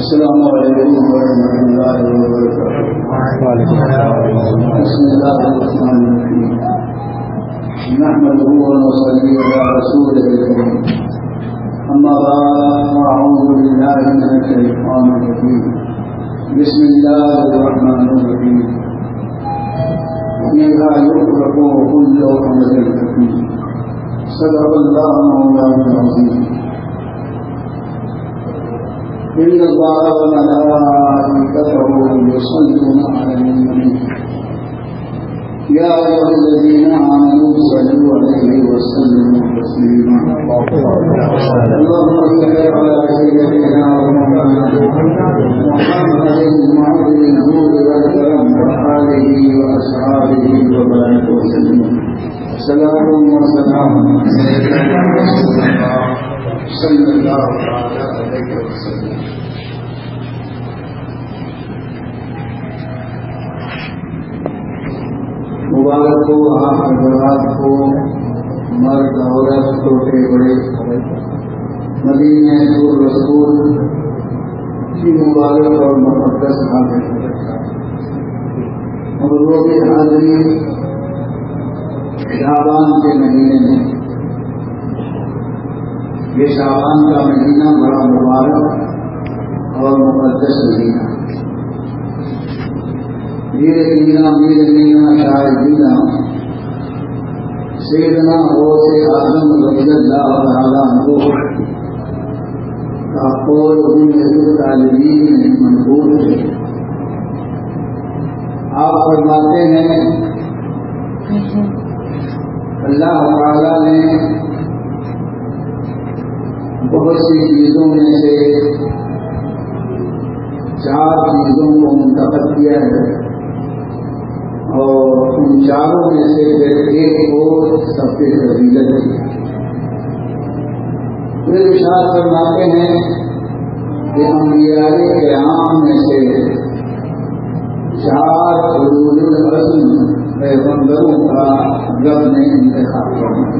السلام علیکم ورحمۃ اللہ وبرکاتہ. بسم اللہ الرحمن الرحیم. نحمده ونصلي على رسوله الكريم. اما بعد فاعوذ بالله من الشیطان الرجیم. بسم اللہ الرحمن الرحیم. فيها يفرق كل امر حكيم. صدق الله مولانا العظيم. إن الله وملائكته يصلون على النبي يا أيها الذين آمنوا صلوا عليه وسلموا تسليما. اللهم صل على سيدنا ومولانا محمد المعظم الجود والكرم وآله وأصحابه وبارك وسلم. سلام وسلام صلی اللہ علیہ وسلم. مبارک ہو آپ حضرات کو، مرد عورت چھوٹے بڑے، مدینہ رسول کی مبارک اور مقدس حاضر اور وہ بھی حاضری شعبان کے مہینے میں. یہ شعبان کا مہینہ بڑا مبارک اور مقدس مہینہ. میر مینا شاہ مینا سیدنا غوث اعظم رضی اللہ تعالیٰ عنہ کا قول طالبین میں منقول ہے. آپ فرماتے ہیں اللہ تعالیٰ نے بہت سی چیزوں میں سے 4 چیزوں کو منتخب کیا ہے اور ان 4 میں سے ایک کو سب سے فضیلت ہے. پھر ارشاد فرماتے ہیں کہ انبیاء کرام میں سے 4 اولو العزم پیغمبروں کا رب نے انتخاب فرمایا.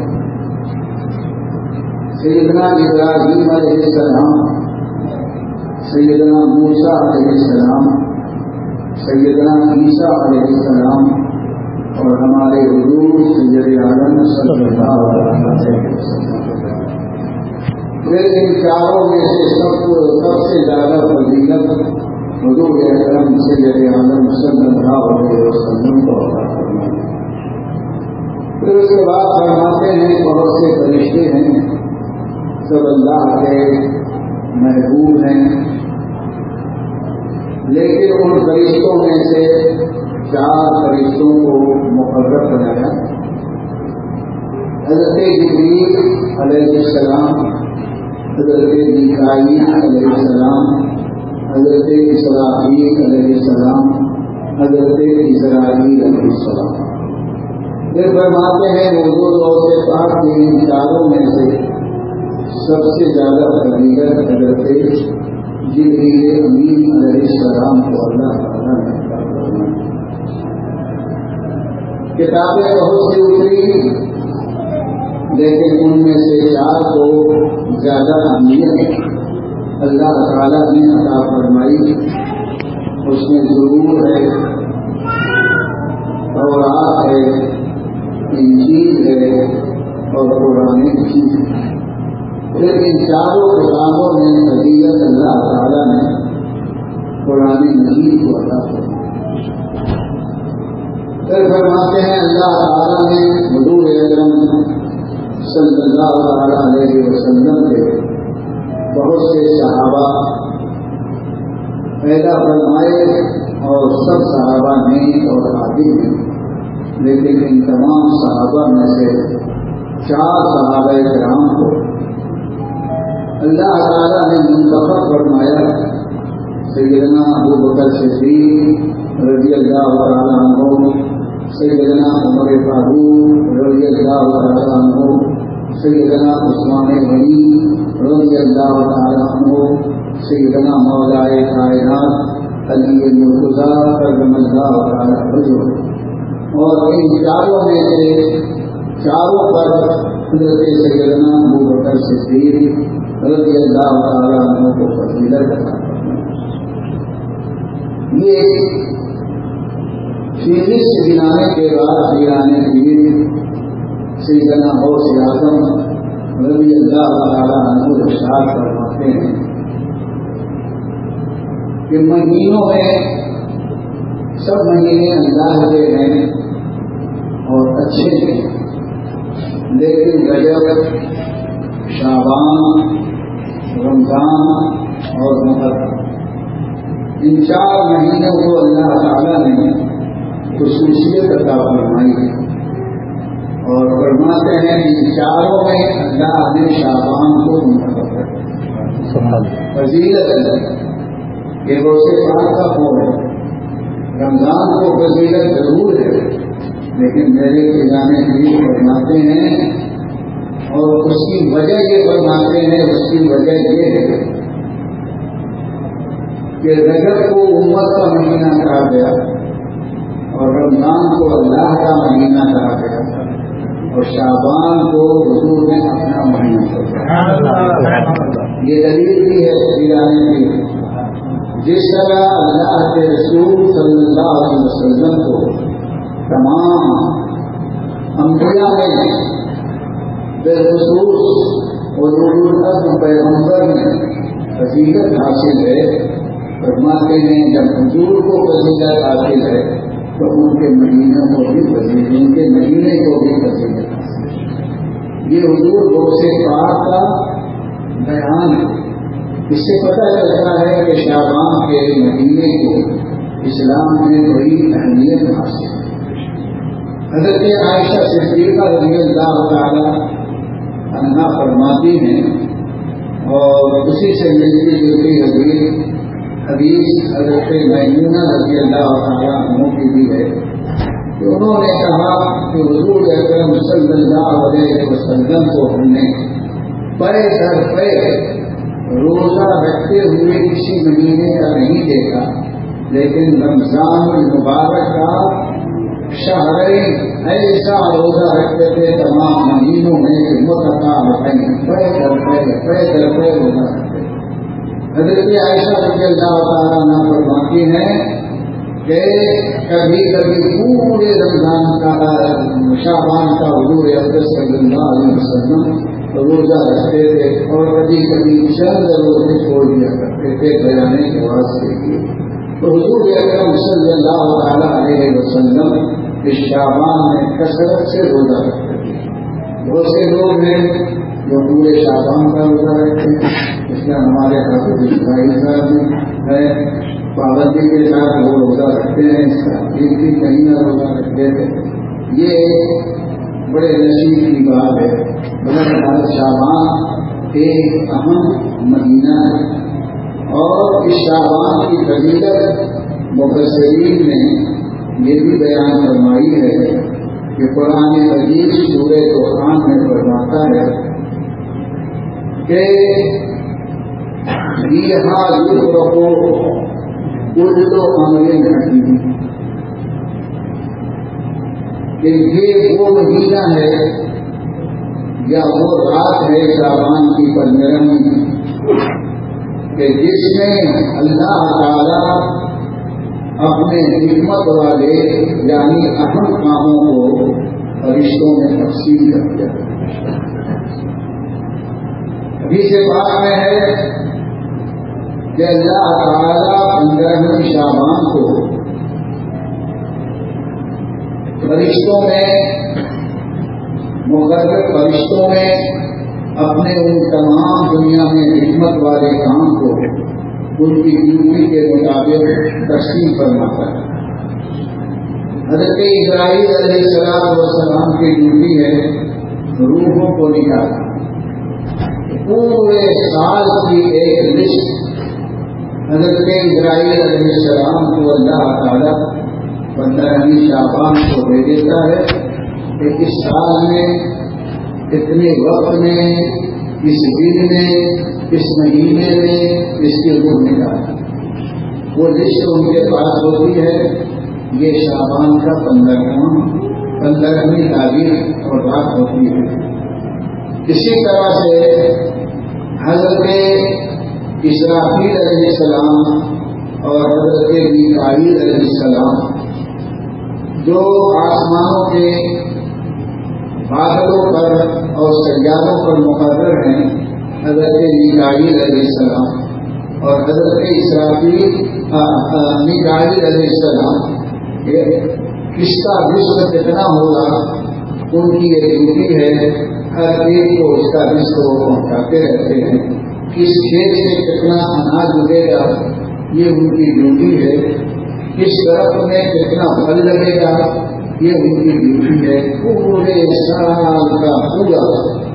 سیدنا ابراہیم علیہ السلام، سیدنا موسیٰ علیہ السلام، سیدنا عیسیٰ علیہ السلام اور ہمارے حضور سید عالم صلی اللہ علیہ وسلم. پھر ان 4 میں سے سب سے زیادہ فضیلت حضور اکرم سید عالم صلی اللہ علیہ وسلم کو عطا فرمائی. پھر اس کے بعد فرماتے ہیں بہت سے فرشتے ہیں، سب اللہ کے محبوب ہیں، لیکن ان فرشتوں میں سے 4 فرشتوں کو مقرر بنایا. حضرت جبریل علیہ السلام، حضرت میکائیل علیہ السلام، حضرت اسرافیل علیہ السلام، حضرت اسرائیل علیہ السلام. پھر فرماتے ہیں حضور غوث پاک کے ان 4 میں سے سب سے زیادہ فضیلت حضرت جبریل امین علیہ السلام کو اللہ تعالیٰ نے عطا فرمائی. کتابیں بہت سی اتری، لیکن ان میں سے 4 کو زیادہ اہمیت اللہ تعالیٰ نے عطا فرمائی. اس میں ضرور ہے، تورات ہے، انجیل ہے اور قرآن مجید ہے. پھر ان 4 کتابوں میں فضیلت اللہ تعالیٰ نے قرآن مجید کو عطا فرمائی. پھر فرماتے ہیں اللہ تعالیٰ نے حضور اکرم صلی اللہ علیہ وسلم کے بہت سے صحابہ پیدا فرمائے اور سب صحابہ نیک اور عادل ہیں، لیکن ان تمام صحابہ میں سے 4 صحابہ کرام کو اللہ تعالیٰ نے منتخب فرمایا. سیدنا ابوبکر صدیق رضی اللہ تعالیٰ عنہ، سیدنا عمر فاروق رضی اللہ تعالیٰ عنہ، سیدنا عثمان غنی رضی اللہ تعالیٰ عنہ، سیدنا مولائے کائنات علی مرتضیٰ کرم اللہ تعالیٰ وجہہ. اور ان 4 میں سے 4 پر حضرت سیدنا ابوبکر صدیق رضی اللہ تعالیٰ عنہ کو فضیلت عطا فرمائی. یہ فیصد سے گرانے کے بعد گرانے پیر سیدنا غوث اعظم رضی اللہ تعالیٰ عنہ ارشاد فرماتے ہیں کہ مہینوں میں سب مہینے اللہ کے ہیں اور اچھے ہیں، لیکن رجب، شعبان، رمضان اور محرم ان 4 مہینوں کو اللہ تعالیٰ نے خصوصیت عطا فرمائی ہے اور فرماتے ہیں کہ ان 4 میں اللہ نے شعبان کو منتخب کیا، فضیلت ہے یہ غوث پاک کا قول ہے۔ رمضان کو فضیلت ضرور ہے لیکن میرے خزانے بھی فرماتے ہیں اور اس کی وجہ یہ فرماتے ہیں، اس کی وجہ یہ ہے کہ رجب کو امت کا مہینہ کہا گیا اور رمضان کو اللہ کا مہینہ کہا گیا اور شعبان کو حضور نے اپنا مہینہ کہا۔ یہ دلیل بھی ہے خزانے کی، جس طرح اللہ کے رسول صلی اللہ علیہ وسلم کو تمام انبیاء میں بالخصوص اور پیغمبر میں فضیلت حاصل ہے، فرماتے ہیں جب حضور کو فضیلت حاصل ہے تو ان کے مہینوں کو بھی فضیلت، ان کے مہینے کو بھی فضیلت حاصل ہے۔ یہ حضور غوث پاک کا بیان ہے۔ اس سے پتہ چلتا ہے کہ شعبان کے مہینے کو اسلام میں بڑی اہمیت حاصل ہے۔ حضرت عائشہ صدیقہ رضی اللہ تعالی عنہا فرماتی ہیں اور اسی سے ملتی جلتی حدیث حضرت میمونہ رضی اللہ تعالی عنہ کی بھی ہے کہ انہوں نے کہا کہ حضور اکرم صلی اللہ علیہ وسلم کو ہم نے پے در پے روزہ رکھتے ہوئے کسی مہینے کا نہیں دیکھا، لیکن رمضان المبارک کا شہرین ایسا روزہ رکھتے تھے تمام مہینوں میں کہ متقابل پے در پے روزہ رکھتے تھے۔ حضرت عائشہ رضی اللہ تعالیٰ عنہ فرماتی ہیں کہ کبھی کبھی پورے رمضان کا شعبان کا حضور اقدس صلی اللہ علیہ وسلم روزہ رکھتے تھے اور کبھی کبھی چند روزے چھوڑ دیا کرتے تھے بیانے کے واسطے لیے۔ تو حضور اکرم صلی اللہ تعالیٰ علیہ وسلم اس شعبان میں کثرت سے روزہ رکھتے تھے۔ بہت سے لوگ ہیں جو پورے شعبان کا روزہ رکھتے ہیں، اس میں ہمارے حافظ اسماعیل صاحب ہے پابندی کے ساتھ وہ روزہ رکھتے ہیں، اس کا 3 مہینہ روزہ رکھتے تھے۔ یہ بڑے نصیب کی بات ہے۔ مگر شعبان ایک اہم مہینہ ہے اور اس شعبان کی فضیلت مفسرین نے یہ بھی بیان فرمائی ہے کہ قرآن مجید سورہ دخان میں فرماتا ہے کہ فیہا یفرق کل امر حکیم، کہ یہ وہ مہینہ ہے یا وہ رات ہے شعبان کی 15 کہ جس میں اللہ تعالی اپنے حکمت والے یعنی اہم کاموں کو فرشتوں میں تقسیم کر دیا۔ ابھی سے بات میں ہے کہ اللہ تعالی 15 شعبان کو فرشتوں میں مقرر فرشتوں میں اپنے ان تمام دنیا میں حکمت والے کام کو ان کی ڈیوٹی کے مطابق تقسیم فرماتا ہے۔ حضرت اسرائیل علیہ السلام کی ڈیوٹی ہے روحوں کو نکالنا، پورے سال کی ایک لسٹ حضرت اسرائیل علیہ السلام کو اللہ تعالیٰ 15 شعبان کو دے دیتا ہے کہ اس سال میں اتنے وقت میں اس دن میں اس مہینے میں اس کی روح نکالا۔ وہ لسٹ ان کے پاس ہوتی ہے، یہ شعبان کا 15ویں تاریخ اور رات ہوتی ہے۔ اسی طرح سے حضرت اسرافیل علیہ السلام اور حضرت میکائیل علیہ السلام جو آسمانوں کے بادلوں پر اور سیاروں پر مقرر ہیں، حضرت میکائیل علیہ السلام اور حضرت میکائیل علیہ السلام کس کا رزق کتنا ہوگا ان کی یہ ڈیوٹی ہے، ہر ایک کو اس کا رزق وہ پہنچاتے رہتے ہیں. کس کھیت سے کتنا اناج اگے گا یہ ان کی ڈیوٹی ہے، کس درخت میں کتنا پھل لگے گا یہ ان کی ڈیوٹی ہے. پورے سال کا پورا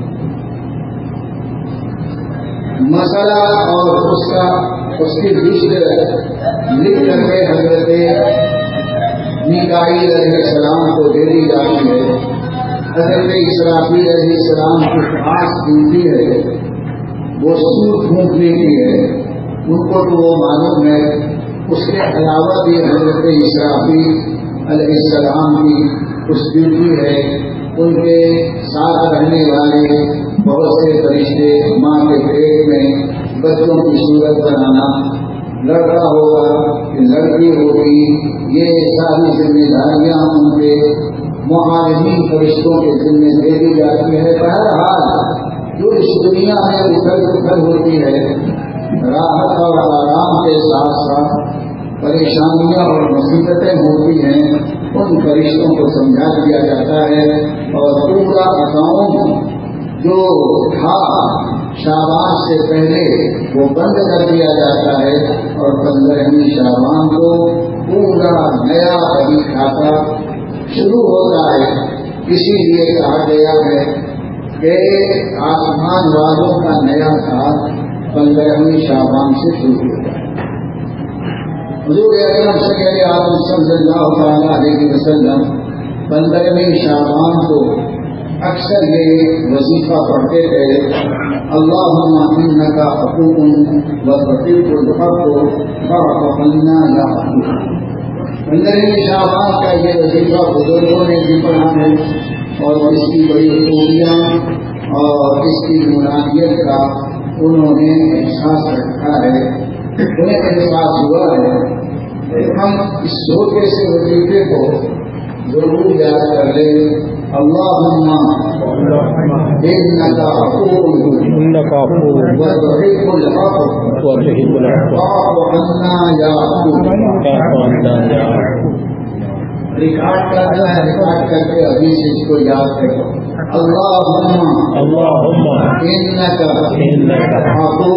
مسئلہ اور اس کی لسٹ لکھ کر کے حضرت میکائیل علیہ السلام کو دے دی جاتی ہے. حضرت اسرافیل علیہ السلام کی خاص ڈیوٹی ہے وہ سور پھونکنے کی ہے، ان کو تو وہ معلوم ہے. اس کے علاوہ بھی حضرت اسرافیل علیہ السلام کی کچھ ڈیوٹی ہے. ان کے ساتھ رہنے والے بہت سے فرشتے ماں کے پیٹ میں بچوں کی صورت بنانا، لڑکا ہوگا کہ لڑکی ہوگی، یہ ساری ذمہ داریاں ان کے معاونین فرشتوں کے ذمہ دے دی جاتی ہے. بہرحال جو اس دنیا میں اتل پتھر ہوتی ہے، راحت اور آرام کے ساتھ ساتھ پریشانیاں اور مصیبتیں ہوتی ہیں، ان فرشتوں کو سمجھا دیا جاتا ہے اور پورا اکاؤنٹ جو تھا شعبان سے پہلے وہ بند کر دیا جاتا ہے اور 15ویں شعبان کو پورا نیا ابھی کھاتا شروع ہوتا ہے. اسی لیے کہا گیا ہے کہ آسمان والوں کا نیا سال 15ویں شعبان سے شروع ہوتا ہے. حضور اکرم صلی اللہ علیہ وسلم 15ویں شعبان کو اکثر یہ وظیفہ پڑھتے تھے، اللہم انک عفو وتحب العفو فاعف عنا یا عفو. 15ویں شعبان کا یہ وظیفہ بزرگوں نے بھی پڑھا ہے اور اس کی بڑی خوبیاں اور اس کی نورانیت کا انہوں نے احساس رکھا ہے، انہیں احساس ہوا ہے. ہم اس چھوٹے سے وظیفے کو ضرور یاد کر لیں. اللہم انک عفو وتحب العفو فاعف عنا یا عفو. ریکارڈ کرنا ہے، ریکارڈ کر کے ابھی سے اس کو یاد کرو. اللہم انک عفو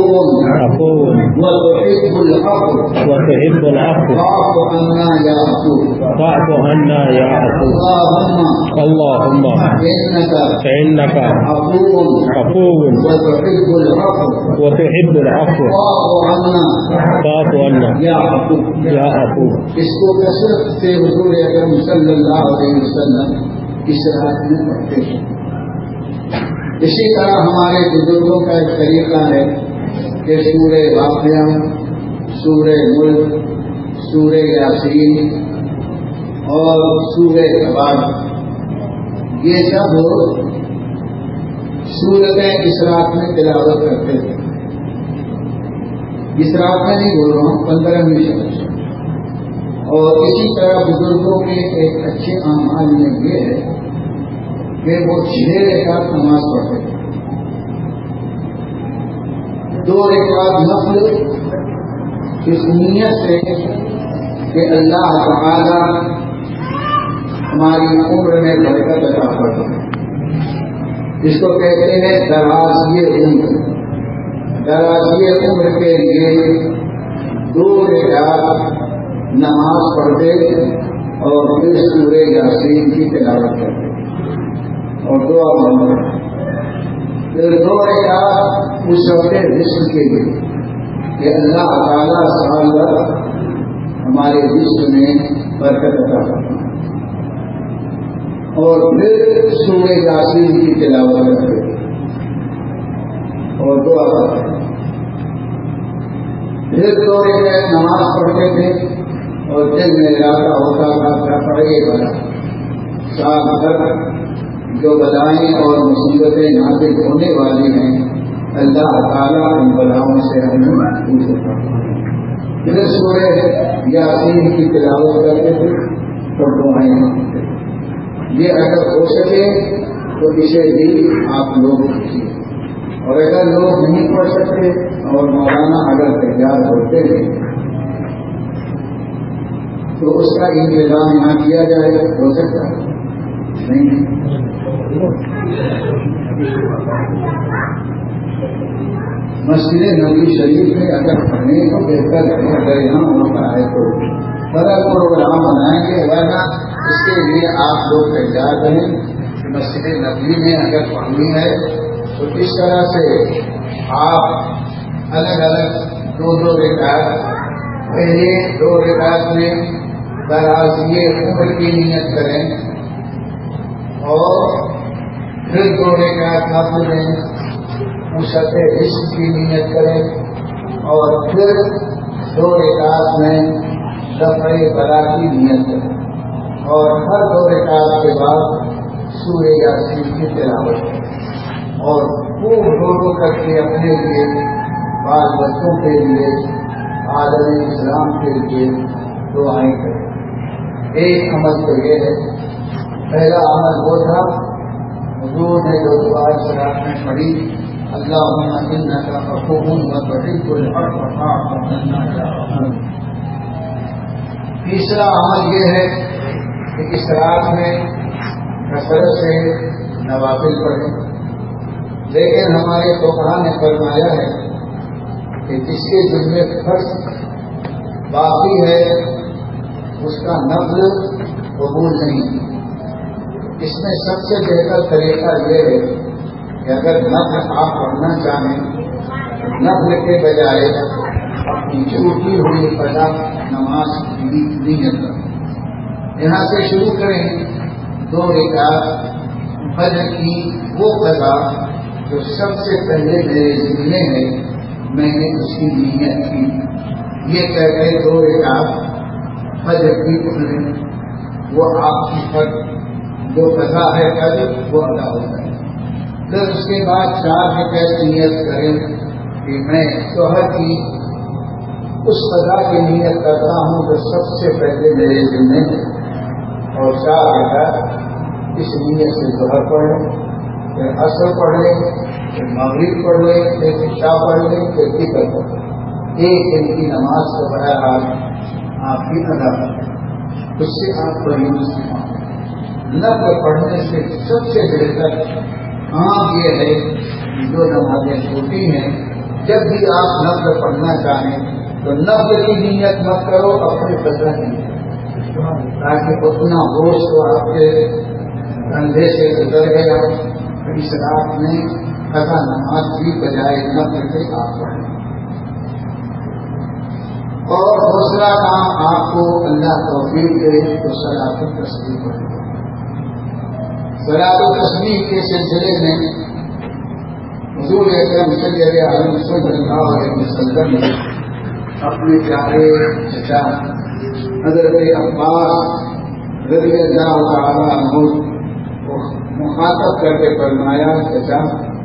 وتحب العفو فاعف عنا یا عفو. اللہم انک عفو وتحب العفو فاعف عنا یا عفو. اس کو کثرت سے حضور اکرم صلی اللہ علیہ وسلم اس رات میں پڑھتے ہیں. اسی طرح ہمارے بزرگوں کا ایک طریقہ ہے کہ سورہ واقعہ، سورہ ملک، سورہ یاسین اور سورہ تبارک یہ سب سورتیں اس رات میں تلاوت کرتے تھے. اس رات میں نہیں بول رہا ہوں، 15ویں شب. اور اسی طرح بزرگوں کے ایک اچھے اعمال میں یہ ہے کہ وہ 6 رکعت نماز پڑھتے تھے. 2 رکعت نفل اس نیت سے کہ اللہ تعالی ہماری عمر میں برکت عطا فرمائے. اس کو کہتے ہیں درازی عمر. درازی عمر کے لیے 2 رکعت نماز پڑھتے اور پھر سورہ یاسین کی تلاوت کرتے اور دعا مانگتے. پھر 2 رکعت اس وقت رزق کے لیے کہ اللہ تعالیٰ سال بھر ہمارے رزق میں برکت عطا فرمائے. اور پھر سورہ یاسین کی تلاوت کرتے اور دعا کرتے. پھر 2 رکعت نماز پڑھتے تھے اور دل میں ارادہ ہوتا تھا پڑھے بلا سال بھر جو بلائیں اور مصیبتیں نازل ہونے والی ہیں اللہ تعالیٰ ان بلاؤں سے ہمیں محفوظ رکھے. پھر سورہ یاسین کی تلاوت کرتے تھے اور دعائیں مانگتے تھے. یہ اگر ہو سکے تو اسے بھی آپ لوگ کیجیے. اور اگر لوگ نہیں پڑھ سکتے اور مولانا اگر تیار ہوتے ہیں تو اس کا انتظام یہاں کیا جائے. ہو سکتا ہے نہیں. مسجد نبی شریف میں اگر پڑھنے کو بہتر ہے, اگر یہاں ہوتا ہے تو بڑا پروگرام بنائیں گے, ورنہ اس کے لیے آپ لوگ تیار رہیں. مسجد نبی میں اگر پڑھنی ہے تو اس طرح سے آپ الگ الگ دو رکعت, پہلے 2 رکعت میں درازی عمر کی نیت کریں اور پھر 2 رکعت نفل میں وسعت رزق کی نیت کریں اور پھر 2 رکعت میں دفع بلا کی نیت کریں اور ہر 2 رکعت کے بعد سورہ یاسین کی تلاوت کریں اور خوب رو کر کے اپنے لیے, بال بچوں کے لیے, عالم اسلام کے لیے دعائیں کریں. ایک عمل تو یہ ہے. پہلا عمل وہ تھا حضور نے جو دعا صلاۃ میں پڑھی, اللہم انک عفو تحب العفو فاعف عنا. تیسرا عمل یہ ہے کہ اس رات میں کثرت سے نوافل پڑھیں. لیکن ہمارے فقہا نے فرمایا ہے کہ جس کے ذمے فرض باقی ہے اس کا نفل قبول نہیں. اس میں سب سے بہتر طریقہ یہ ہے کہ اگر نفل آپ پڑھنا چاہیں نفل کے بجائے اپنی چھوٹی ہوئی قضا نماز کی نیت کریں. یہاں سے شروع کریں 2 رکعت فجر کی وہ قضا جو سب سے پہلے میرے ذمے ہے, میں نے اس کی نیت کی. یہ کہہ کے 2 رکعت فجر کی پڑھیں, وہ آپ کی فرض جو قضا ہے فجر وہ ادا ہوتا ہے. پھر اس کے بعد 4 رکعت نیت کریں کہ میں ظہر کی اس قضا کی نیت کرتا ہوں جو سب سے پہلے میرے ذمے ہے, اور 4 رکعت اس نیت سے ظہر پڑھ لیں, پھر عصر پڑھ لیں, پھر مغرب پڑھ لیں, پھر عشاء پڑھ لیں, پھر فکر پڑھ لیں. ایک دن کی نماز کو بہرحال آپ کی ادا کریں. اس سے آپ کو مسلمان نفل پڑھنے سے سب سے بہتر کام یہ ہے جو نمازیں چھوٹی ہیں. جب بھی آپ نفل پڑھنا چاہیں تو نفل کی نیت مت کرو, اپنے قضا کی نیت, تاکہ اتنا بوجھ تو آپ کے کندھے سے گزر گیا. اس رات میں قضا نماز کی بجائے نفل کے آپ پڑھیں. اور دوسرا کام آپ کو اللہ توفیق دے تو صلاۃ التسبیح پڑھیں. صلاۃ التسبیح کے سلسلے میں حضور اکرم صلی اللہ علیہ وسلم نے اپنے پیارے چچا حضرت عباس رضی اللہ تعالیٰ عنہ کو مخاطب کر کے فرمایا, چچا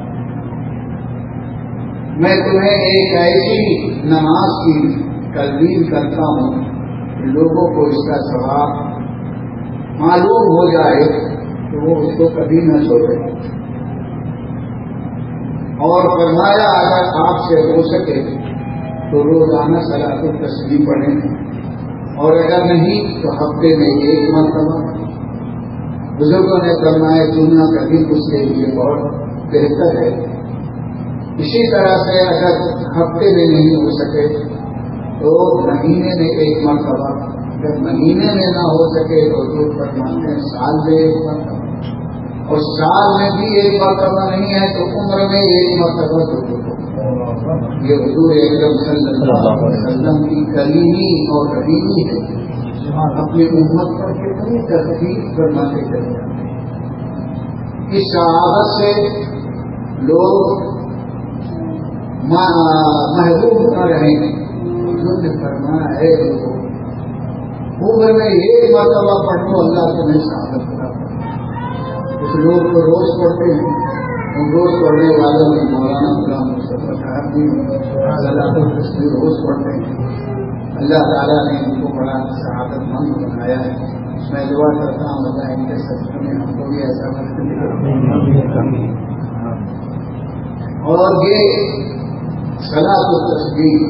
میں تمہیں ایک ایسی نماز کی تلقین کرتا ہوں کہ لوگوں کو اس کا ثواب معلوم ہو جائے تو وہ اس کو کبھی نہ چھوڑے. اور فرمایا اگر آپ سے ہو سکے تو روزانہ صلاۃ التسبیح پڑھیں, اور اگر نہیں تو ہفتے میں 1 مرتبہ. بزرگوں نے فرمایا چننا کبھی اس کے لیے بہت بہتر ہے. اسی طرح سے اگر ہفتے میں نہیں ہو سکے تو مہینے میں 1 مرتبہ, اگر مہینے میں نہ ہو سکے تو جو فرماتے ہیں سال میں 1 مرتبہ, اور سال میں بھی 1 مرتبہ نہیں ہے تو عمر میں 1 مرتبہ ضرور. یہ حضور اکرم صلی اللہ علیہ وسلم کی کریمی اور رحیمی ہے. اپنی امت پر کتنی ترتیب فرماتے چلے جاتے ہیں. اس شہادت سے لوگ محروم نہ رہیں. حضور نے فرمایا ہے عمر میں 1 مرتبہ پڑھو اللہ تمہیں شہادت کرا. کچھ لوگ تو روز پڑھتے ہیں, ان روز پڑھنے والوں میں مولانا غلام مصطفیٰ صاحب بھی صلاۃ التسبیح روز پڑھتے ہیں. اللہ تعالیٰ نے ان کو بڑا سعادت مند بنایا ہے. میں دعا کرتا ہوں اللہ ان کے سچوں میں ہم کو بھی ایسا وقت ملے. اور یہ صلاۃ التسبیح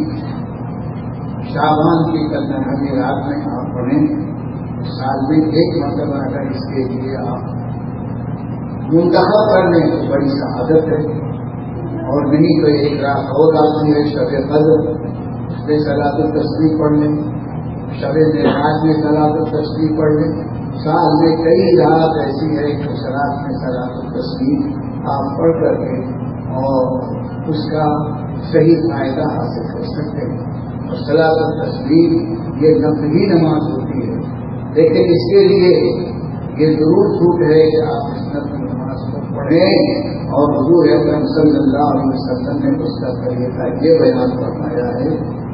شعبان کی کلنہوی رات میں آپ پڑھیں. سال میں ایک مرتبہ اگر اس کے لیے آپ منتخب کر لیں تو بڑی سعادت ہے. اور نہیں تو ایک رات اور آتی ہے شب قدر، اس میں صلاۃ التسبیح پڑھ لیں. شب معراج میں صلاۃ التسبیح پڑھ لیں. سال میں کئی رات ایسی ہے کہ اس رات میں صلاۃ التسبیح آپ پڑھ کر کے اور اس کا صحیح فائدہ حاصل کر سکتے ہیں. اور صلاۃ التسبیح یہ نفلی نماز ہوتی ہے، لیکن اس کے لیے یہ ضرور چھوٹ ہے کہ آپ اس نفلی نماز کو پڑھیں. اور حضور اکرم صلی اللہ علیہ وسلم نے اس کا طریقہ یہ بیان فرمایا ہے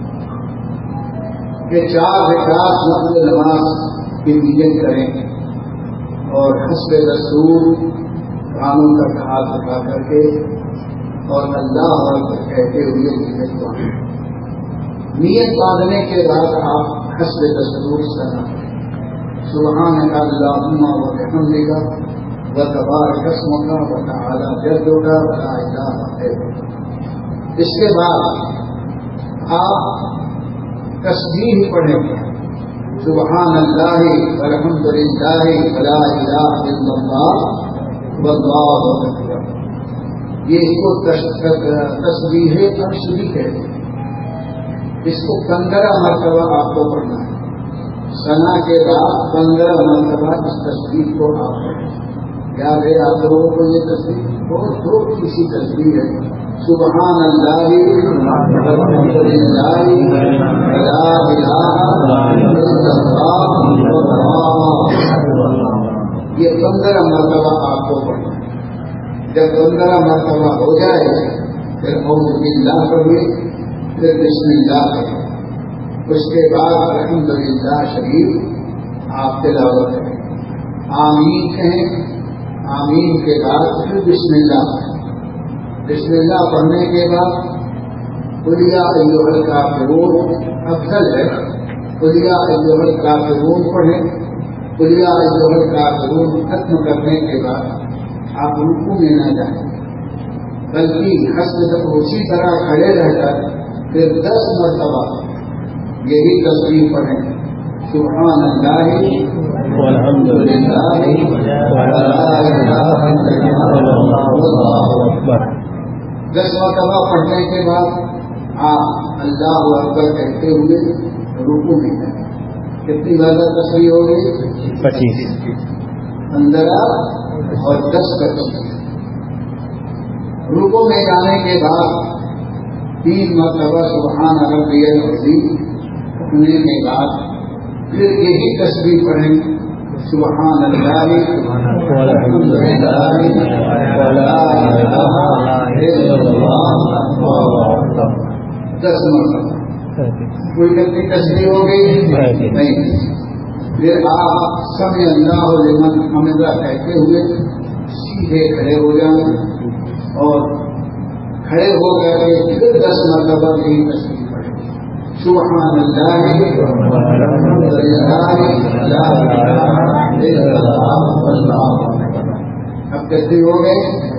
کہ 4 رکعات نفل نماز کی نیت کریں اور حسب رسول کانوں تک ہاتھ اٹھا کر کے اور اللہ اکبر کہتے ہوئے نیت باندھیں. نیت باندھنے کے بعد آپ حسب رسول ثنا سبحانک اللہم وبحمدک وتبارک اسمک وتعالی جدک ولا الہ غیرک. اس کے بعد آپ تسبیح پڑھیں سبحان اللہ والحمد للہ ولا الہ الا اللہ واللہ اکبر. یہ اس کو تسبیح عرش بھی کہتے ہیں. اس کو 15 مرتبہ آپ کو پڑھنا ہے. ثنا کے بعد 15 مرتبہ اس تسبیح کو آپ پڑھیں. یاد ہے آپ لوگوں کو یہ تسبیح بہت چھوٹی کسی تسبیح ہے. سبحان اللہ والحمد للہ ولا الہ الا اللہ واللہ. یہ 15 مرتبہ آپ کو پڑھنا ہے. جب 15 مرتبہ ہو جائے پھر اعوذ باللہ پڑھیے، پھر بسم اللہ پڑھیں. اس کے بعد الحمدللہ شریف آپ تلاوت کریں. آمین کہیں. آمین کے بعد پھر بسم اللہ پڑھیں. بسم اللہ پڑھنے کے بعد قل یا ایھا الکافرون افضل ہے. قل یا ایھا الکافرون پڑھیں. قل یا ایھا الکافرون ختم کرنے کے بعد آپ رکوع میں نہ جائیں، بلکہ اسی طرح کھڑے رہ کر پھر 10 مرتبہ یہی تسبیح پڑھیں سبحان اللہ والحمد للہ ولا الہ الا اللہ واللہ اکبر. 10 مرتبہ پڑھنے کے بعد آپ اللہ اکبر کہتے ہوئے رکوع میں جائیں. کتنی زیادہ تسبیح ہو گئی؟ 25. 15 اور 10 25. رکوع میں جانے کے بعد 3 مرتبہ سبحان ربی العظیم پڑھنے کے بعد پھر یہی تسبیح پڑھیں سبحان اللہ والحمد للہ ولا الہ الا اللہ. 10 مرتبہ. کوئی کتنی تسبیح ہو گئی؟ نہیں. پھر آپ سمع اللہ لمن حمدہ کہتے ہوئے سیدھے کھڑے ہو جائیں اور کھڑے ہو گئے پھر 10 مرتبہ یہی تسبیح پڑھیں سبحان اللہ والحمد للہ ولا الہ الا اللہ واللہ اکبر. اب کتنی ہو گئے؟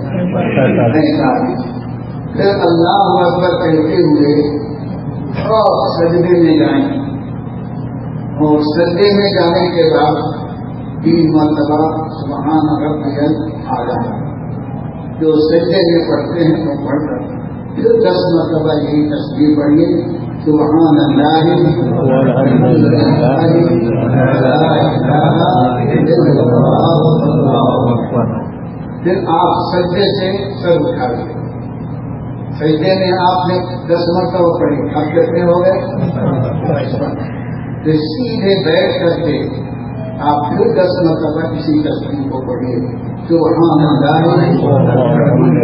پھر اللہ اکبر کہتے ہوئے اور سجدے میں جائیں اور سجدے میں جانے کے بعد 3 مرتبہ سبحان ربی الاعلیٰ جو سجدے میں پڑھتے ہیں وہ پڑھ کر پھر 10 مرتبہ یہی تسبیح پڑھیے سبحان اللہ والحمد للہ ولا الہ الا اللہ واللہ اکبر. پھر آپ سجدے سے سر اٹھائیے. سجدے میں آپ نے 10 مرتبہ پڑھی. اب کتنے ہو گئے؟ 55. تو سیدھے بیٹھ کر کے آپ پھر 10 مرتبہ کسی تسبیح کو پڑھیے سبحان اللہ والحمد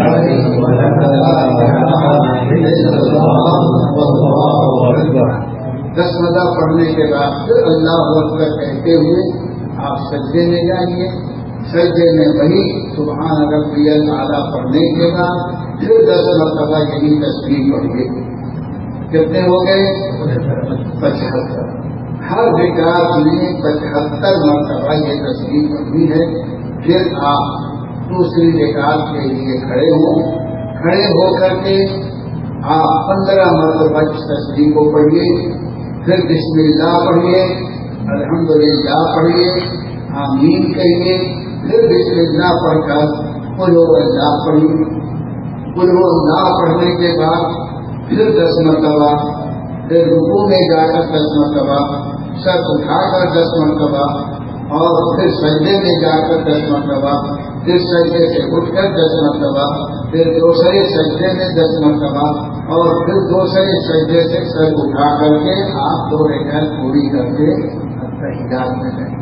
للہ. 10 مرتبہ پڑھنے کے بعد پھر اللہ اکبر کہتے ہوئے آپ سجدے میں جائیے. سجدے میں وہی سبحان ربی الاعلیٰ پڑھنے کے بعد پھر 10 مرتبہ یہی تسبیح پڑھیے. کتنے ہو گئے؟ 75. ہر رکعت میں 75 مرتبہ یہ تسبیح پڑھنی ہے. پھر آپ دوسری رکعت کے لیے کھڑے ہوں. کھڑے ہو کر کے آپ 15 مرتبہ اس تسبیح کو پڑھیے. پھر بسم اللہ پڑھیے, الحمدللہ پڑھیے, آمین کہیے. پھر بسم اللہ پڑھ کر قل ہو اللہ پڑھیے. قل ہو اللہ پڑھنے کے بعد پھر 10 مرتبہ, پھر رکوع میں جا کر 10 مرتبہ, سر اٹھا کر 10 مرتبہ, اور پھر سجدے میں جا کر 10 مرتبہ, پھر سجدے سے اٹھ کر 10 مرتبہ, پھر دوسرے سجدے میں 10 مرتبہ, اور پھر دوسرے سجدے سے سر اٹھا کر کے آپ 2 رکعت پوری کر کے التحیات میں جائیں.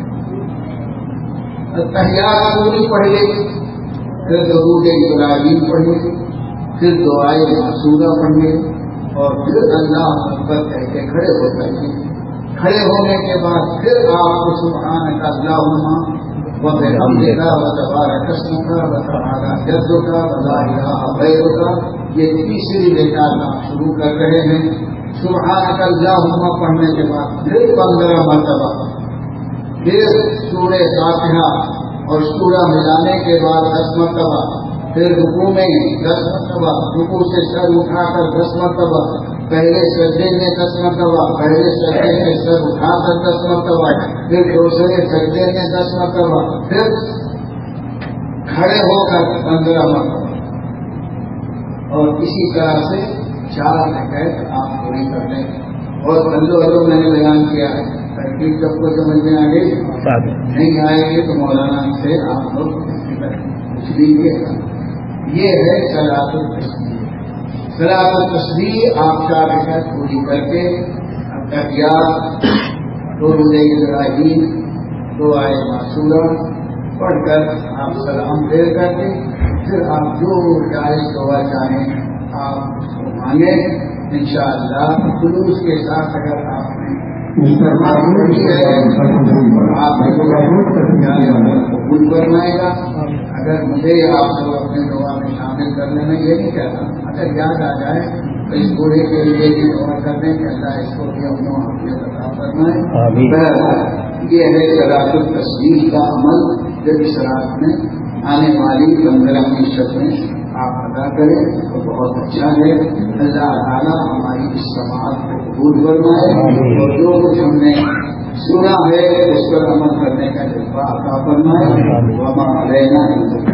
التحیات پوری پڑھیے. پھر درود ابراہیم پڑھیے. پھر دعائے معصورہ پڑھیے, اور پھر اللہ اکبر کہہ کے کھڑے ہو جائیے. کھڑے ہونے کے بعد پھر آپ کو سبحانک اللہم وبحمدک وتبارک اسمک وتعالی جدک ولا الہ غیرک, یہ تیسری رکعت آپ شروع کر رہے ہیں. سبحانک اللہم پڑھنے کے بعد پھر 15 مرتبہ, پھر سورہ فاتحہ اور سورہ ملانے کے بعد 10 مرتبہ, پھر رکوع میں 10 مرتبہ, رکوع سے سر اٹھا کر 10 مرتبہ, پہلے سجدے میں 10 مرتبہ, پہلے سجدے میں سر اٹھا کر 10 مرتبہ, پھر دوسرے سجدے میں 10 مرتبہ, پھر کھڑے ہو کر 15 مرتبہ, اور اسی طرح سے 4 رکعت آپ پوری کر لیں. اور اللہ میں نے بیان کیا ہے, ترکیب سب کو سمجھ میں آ گئی. نہیں آئے گی تو مولانا سے آپ لوگ پوچھ لیجیے. یہ ہے صلاۃ التسبیح. صلاۃ التسبیح آپ 4 رکعت پوری کر کے التحیات, درود ابراہیم, دعائے معصورہ پڑھ کر آپ سلام پھیر کر کے پھر آپ جو چاہے دعا چاہیں آپ اس کو مانگیں. انشاءاللہ خلوص کے ساتھ اگر آپ نے آپ قبول فرمائے گا. اگر مجھے آپ کو اپنے دعا میں شامل کر لینا, یہ نہیں کہتا, اگر یاد آ جائے تو اس بوڑھے کے لیے بھی دعا کر دیں کہ اللہ اس کو بھی اپنا حافظ عطا فرمائے. یہ ہے صلاۃ التسبیح کا عمل جو اس رات میں آنے والی 15ویں شب میں آپ ادا کریں تو بہت اچھا ہے. اللہ تعالیٰ ہماری اس سماعت کو قبول فرمائے, اور جو کچھ ہم نے سنا ہے اس پر عمل کرنے کا جذبہ عطا فرمائے. وما علینا